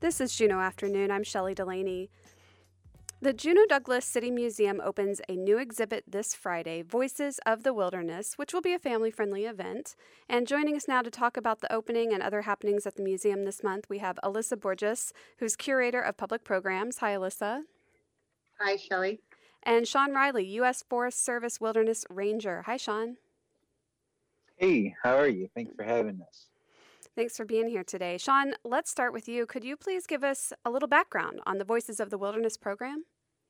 This is Juneau Afternoon. I'm Shelley Delaney. The Juneau Douglas City Museum opens a new exhibit this Friday, Voices of the Wilderness, which will be a family-friendly event. And joining us now to talk about the opening and other happenings at the museum this month, we have Alyssa Borges, who's curator of public programs. Hi, Alyssa. Hi, Shelley. And Sean Riley, U.S. Forest Service Wilderness Ranger. Hi, Sean. Hey, how are you? Thanks for having us. Thanks for being here today. Sean, let's start with you. Could you please give us a little background on the Voices of the Wilderness program?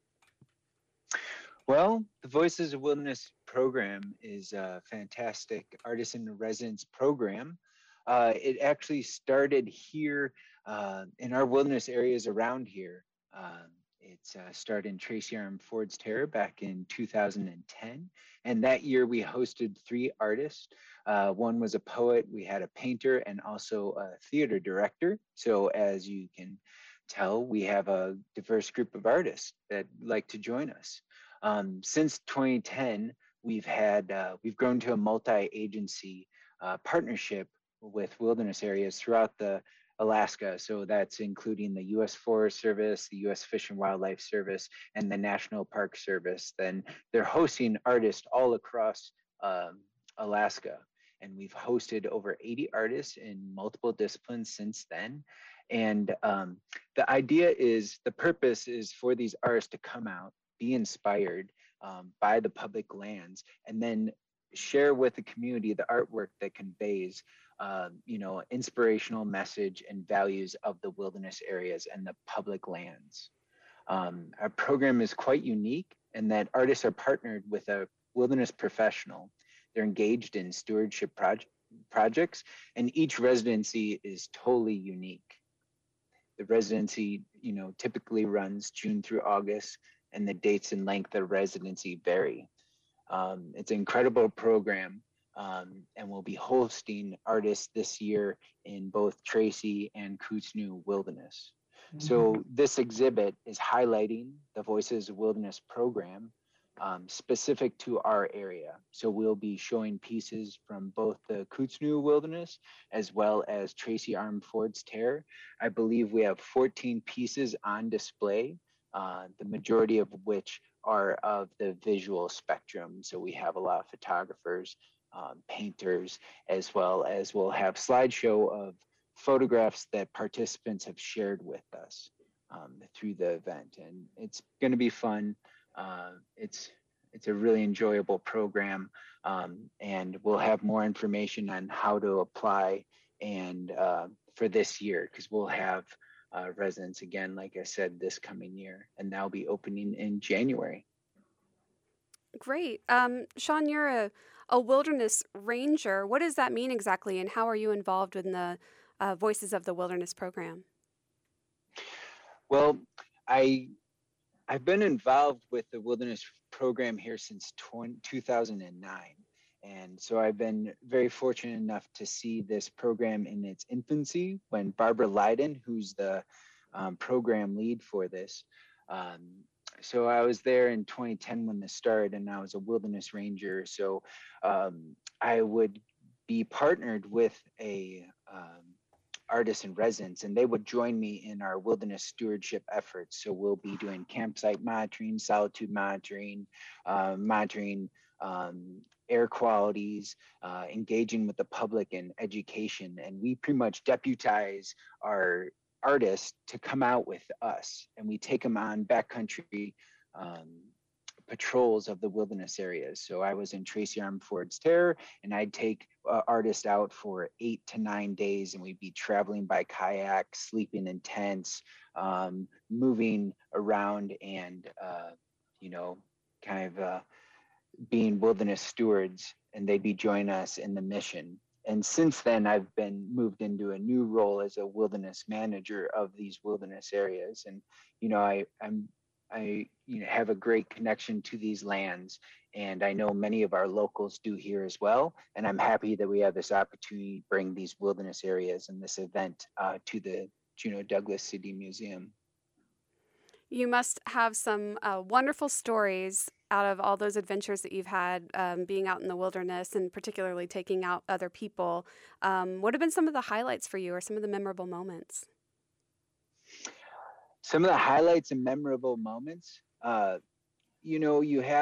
Well, the Voices of Wilderness program is a fantastic artist-in-residence program. It actually started here in our wilderness areas around here. It started in Tracy Arm Ford's Terror back in 2010. And that year we hosted 3 artists. One was a poet, we had a painter, and also a theater director. So as you can tell, we have a diverse group of artists that like to join us. Since 2010, we've grown to a multi-agency partnership with wilderness areas throughout the Alaska. So that's including the U.S. Forest Service, the U.S. Fish and Wildlife Service, and the National Park Service. Then they're hosting artists all across Alaska. And we've hosted over 80 artists in multiple disciplines since then. And the purpose is for these artists to come out, be inspired by the public lands, and then share with the community the artwork that conveys inspirational message and values of the wilderness areas and the public lands. Our program is quite unique in that artists are partnered with a wilderness professional. They're engaged in stewardship projects, and each residency is totally unique. The residency, typically runs June through August, and the dates and length of residency vary. It's an incredible program, and we'll be hosting artists this year in both Tracy and Kootznoe Wilderness. So this exhibit is highlighting the Voices of Wilderness program specific to our area. So we'll be showing pieces from both the Kootznoe Wilderness as well as Tracy Arm Ford's Terror. I believe we have 14 pieces on display, the majority of which are of the visual spectrum. So we have a lot of photographers, painters, as well as we'll have slideshow of photographs that participants have shared with us through the event. And it's going to be fun. It's a really enjoyable program, and we'll have more information on how to apply and for this year, because we'll have residents again, like I said, this coming year, and that'll be opening in January. Great. Sean, you're a wilderness ranger. What does that mean exactly, and how are you involved in the Voices of the Wilderness program? Well, I've been involved with the wilderness program here since 2009. And so I've been very fortunate enough to see this program in its infancy when Barbara Leiden, who's the program lead for this. So I was there in 2010 when this started, and I was a wilderness ranger. So I would be partnered with a artists in residence, and they would join me in our wilderness stewardship efforts. So we'll be doing campsite monitoring, solitude monitoring, monitoring air qualities, engaging with the public in education. And we pretty much deputize our artists to come out with us, and we take them on backcountry patrols of the wilderness areas. So I was in Tracy Arm Ford's Terror, and I'd take artists out for 8 to 9 days, and we'd be traveling by kayak, sleeping in tents, moving around, and being wilderness stewards, and they'd be joining us in the mission. And since then, I've been moved into a new role as a wilderness manager of these wilderness areas, and I have a great connection to these lands, and I know many of our locals do here as well. And I'm happy that we have this opportunity to bring these wilderness areas and this event to the Juneau Douglas City Museum. You must have some wonderful stories out of all those adventures that you've had being out in the wilderness, and particularly taking out other people. What have been some of the highlights for you, or some of the memorable moments? some of the highlights and memorable moments, you know,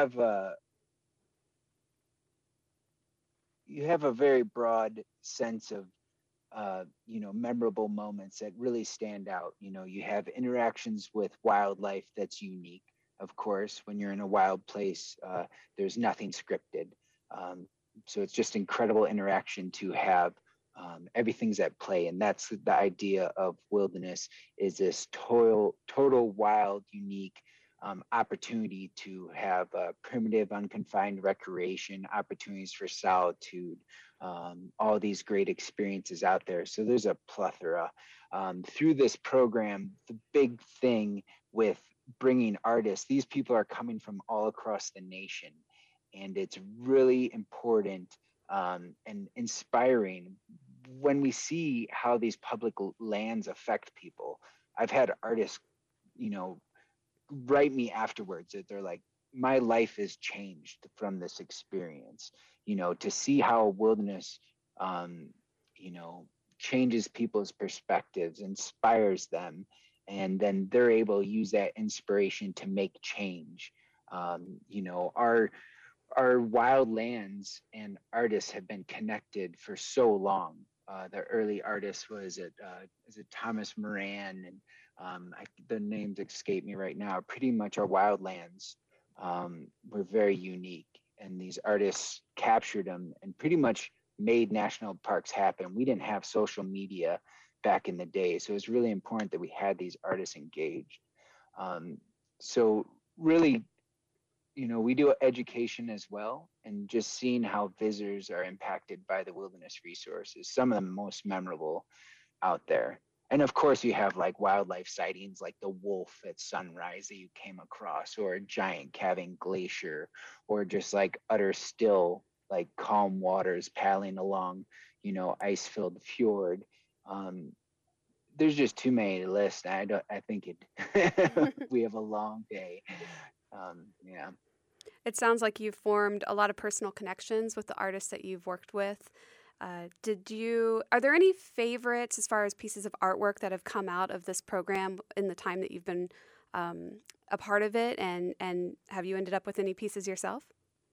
you have a very broad sense of you know, memorable moments that really stand out. You know, you have interactions with wildlife that's unique. Of course, when you're in a wild place, there's nothing scripted. Um, so it's just incredible interaction to have. Everything's at play, and that's the idea of wilderness: is this total wild, unique opportunity to have primitive, unconfined recreation, opportunities for solitude, all these great experiences out there. So there's a plethora. Through this program, the big thing with bringing artists, these people are coming from all across the nation, and it's really important and inspiring when we see how these public lands affect people. I've had artists, you know, write me afterwards that they're like, my life has changed from this experience. You know, to see how wilderness you know, changes people's perspectives, inspires them, and then they're able to use that inspiration to make change. You know, our wild lands and artists have been connected for so long. The early artist was it is it Thomas Moran, and the names escape me right now. Pretty much our wildlands were very unique, and these artists captured them and pretty much made national parks happen. We didn't have social media back in the day, so it's really important that we had these artists engaged. So really, you know, we do education as well, and just seeing how visitors are impacted by the wilderness resources, some of the most memorable out there. And of course, you have like wildlife sightings like the wolf at sunrise that you came across, or a giant calving glacier, or just like utter still, like calm waters paddling along, you know, ice-filled fjord. There's just too many to list. I think we have a long day. Yeah. It sounds like you've formed a lot of personal connections with the artists that you've worked with. Are there any favorites as far as pieces of artwork that have come out of this program in the time that you've been a part of it? And have you ended up with any pieces yourself?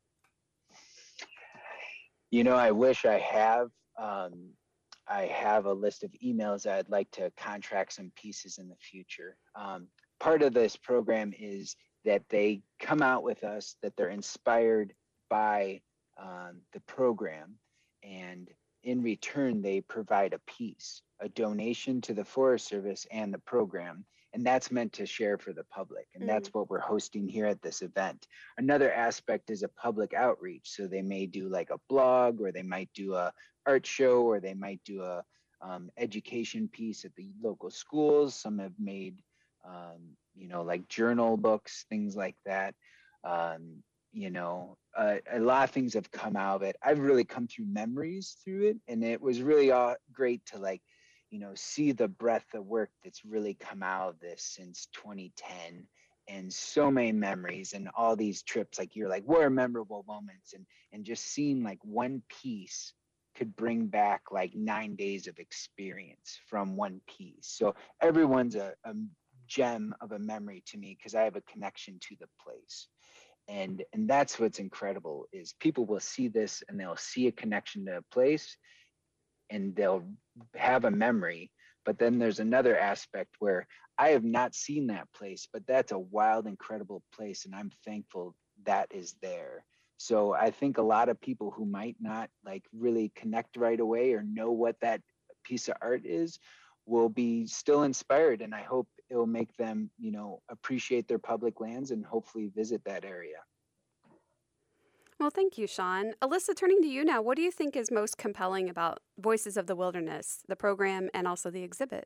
You know, I wish I have. I have a list of emails that I'd like to contract some pieces in the future. Part of this program is that they come out with us, that they're inspired by the program, and in return, they provide a piece, a donation to the Forest Service and the program. And that's meant to share for the public. And that's what we're hosting here at this event. Another aspect is a public outreach. So they may do like a blog, or they might do a art show, or they might do a education piece at the local schools. Some have made, you know, like journal books, things like that. You know, a lot of things have come out of it. I've really come through memories through it, and it was really great to like, you know, see the breadth of work that's really come out of this since 2010, and so many memories and all these trips. Like, you're like, what are memorable moments? And just seeing like one piece could bring back like 9 days of experience from one piece. So everyone's a gem of a memory to me, because I have a connection to the place. And that's what's incredible, is people will see this and they'll see a connection to a place, and they'll have a memory. But then there's another aspect where I have not seen that place, but that's a wild, incredible place, and I'm thankful that is there. So I think a lot of people who might not like really connect right away or know what that piece of art is will be still inspired, and I hope it'll make them, you know, appreciate their public lands and hopefully visit that area. Well, thank you, Sean. Alyssa, turning to you now, what do you think is most compelling about Voices of the Wilderness, the program, and also the exhibit?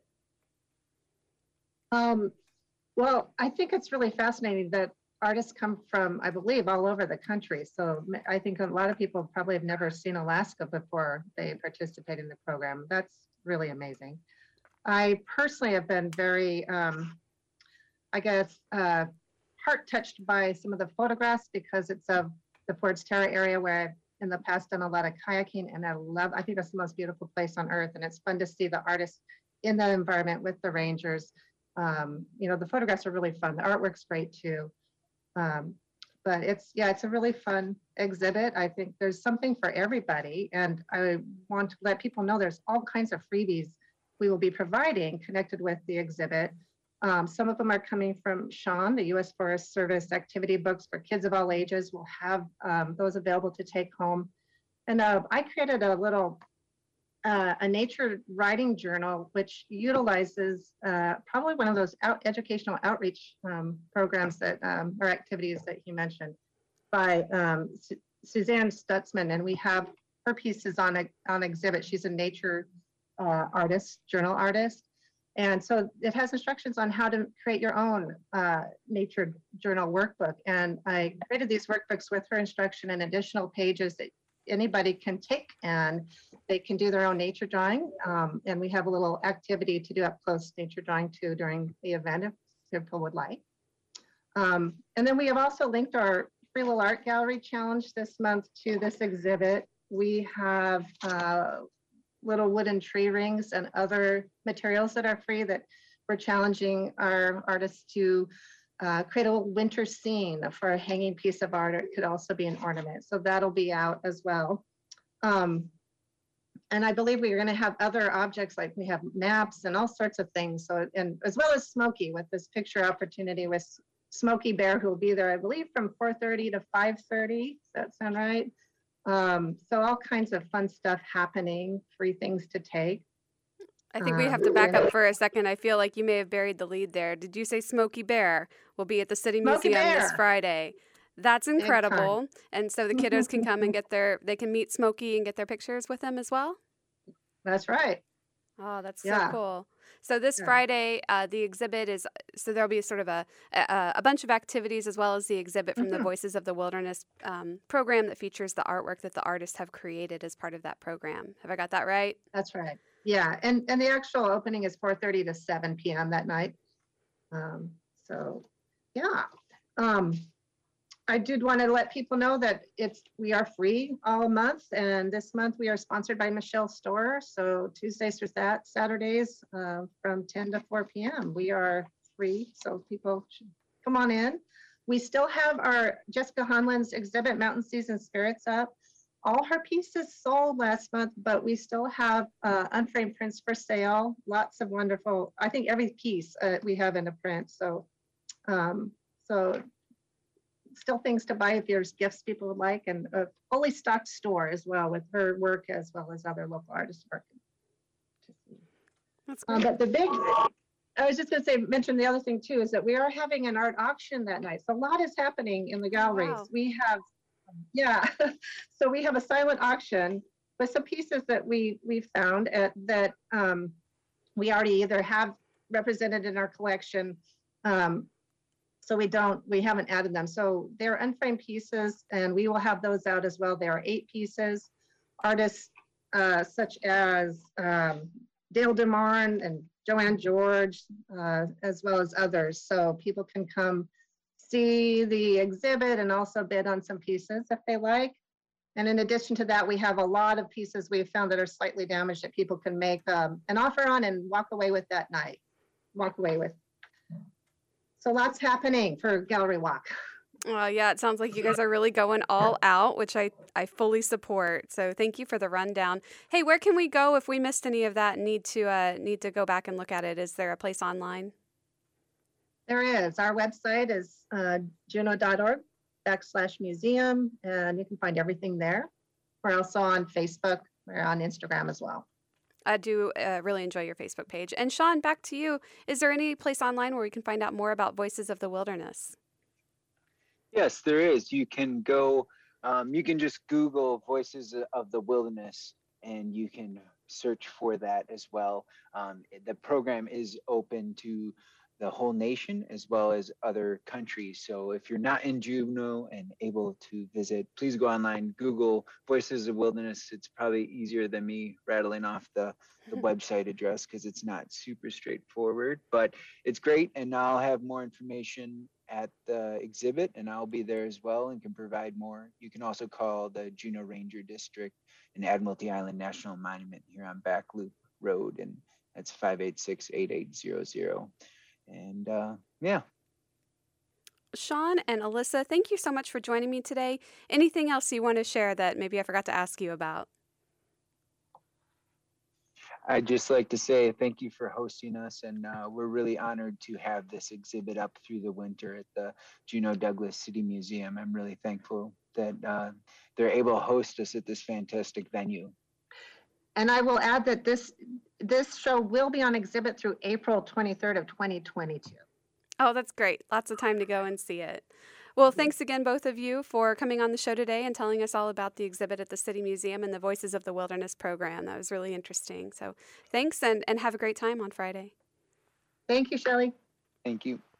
Well, I think it's really fascinating that artists come from, I believe, all over the country. So I think a lot of people probably have never seen Alaska before they participate in the program. That's really amazing. I personally have been very, I guess, heart touched by some of the photographs, because it's of the Ford's Terra area where I've in the past done a lot of kayaking, and I think that's the most beautiful place on earth. And it's fun to see the artists in that environment with the rangers, The photographs are really fun. The artwork's great too. Um, but it's a really fun exhibit. I think there's something for everybody. And I want to let people know there's all kinds of freebies we will be providing connected with the exhibit. Some of them are coming from Sean, the U.S. Forest Service activity books for kids of all ages. We'll have those available to take home. And I created a nature writing journal, which utilizes probably one of those educational outreach programs that or activities that he mentioned by Suzanne Stutzman. And we have her pieces on exhibit. She's a nature artist, journal artist. And so it has instructions on how to create your own nature journal workbook. And I created these workbooks with her instruction and additional pages that anybody can take, and they can do their own nature drawing. And we have a little activity to do up close nature drawing too during the event if people would like. And then we have also linked our Free Little Art Gallery Challenge this month to this exhibit. We have little wooden tree rings and other materials that are free that we're challenging our artists to create a winter scene for a hanging piece of art. It could also be an ornament. So that'll be out as well. And I believe we're going to have other objects, like we have maps and all sorts of things. So, and as well as Smokey with this picture opportunity with Smokey Bear, who will be there, I believe, from 4:30 to 5:30. Does that sound right? So all kinds of fun stuff happening, free things to take. I think we have to back up for a second. I feel like you may have buried the lead there. Did you say Smokey Bear will be at the City Museum this Friday? That's incredible. And so the kiddos can come and they can meet Smokey and get their pictures with him as well? That's right. Oh, that's so cool. So this Friday, the exhibit is, so there'll be sort of a bunch of activities as well as the exhibit from the Voices of the Wilderness program that features the artwork that the artists have created as part of that program. Have I got that right? That's right. Yeah, and the actual opening is 4:30 to 7 p.m. that night. So, yeah. I did want to let people know that we are free all month, and this month we are sponsored by Michelle Storer. So Tuesdays through Saturdays from 10 to 4 p.m. we are free, so people should come on in. We still have our Jessica Hanlon's exhibit, Mountain Season Spirits, up. All her pieces sold last month, but we still have unframed prints for sale. Lots of wonderful, I think every piece we have in a print. So, still things to buy if there's gifts people would like, and a fully stocked store as well with her work as well as other local artists' work. That's great. But I was just going to mention the other thing too, is that we are having an art auction that night. So a lot is happening in the galleries. Wow. We have, so we have a silent auction with some pieces that we found that we already either have represented in our collection. So we haven't added them. So they're unframed pieces, and we will have those out as well. There are 8 pieces. Artists such as Dale DeMarn and Joanne George, as well as others. So people can come see the exhibit and also bid on some pieces if they like. And in addition to that, we have a lot of pieces we've found that are slightly damaged that people can make an offer on and walk away with that night. So lots happening for Gallery Walk. Well, yeah, it sounds like you guys are really going all out, which I fully support. So thank you for the rundown. Hey, where can we go if we missed any of that and need to go back and look at it? Is there a place online? There is. Our website is juno.org/museum, and you can find everything there. We're also on Facebook. We're on Instagram as well. I do really enjoy your Facebook page. And Sean, back to you. Is there any place online where we can find out more about Voices of the Wilderness? Yes, there is. You can go, you can just Google Voices of the Wilderness, and you can search for that as well. The program is open to the whole nation as well as other countries. So if you're not in Juneau and able to visit, please go online, Google Voices of Wilderness. It's probably easier than me rattling off the website address because it's not super straightforward, but it's great. And I'll have more information at the exhibit, and I'll be there as well and can provide more. You can also call the Juneau Ranger District and Admiralty Island National Monument here on Back Loop Road, and that's 586-8800. And yeah. Sean and Alyssa, thank you so much for joining me today. Anything else you want to share that maybe I forgot to ask you about? I'd just like to say thank you for hosting us, and we're really honored to have this exhibit up through the winter at the Juneau Douglas City Museum. I'm really thankful that they're able to host us at this fantastic venue. And I will add that this show will be on exhibit through April 23rd of 2022. Oh, that's great. Lots of time to go and see it. Well, thanks again, both of you, for coming on the show today and telling us all about the exhibit at the City Museum and the Voices of the Wilderness program. That was really interesting. So thanks, and have a great time on Friday. Thank you, Shelley. Thank you.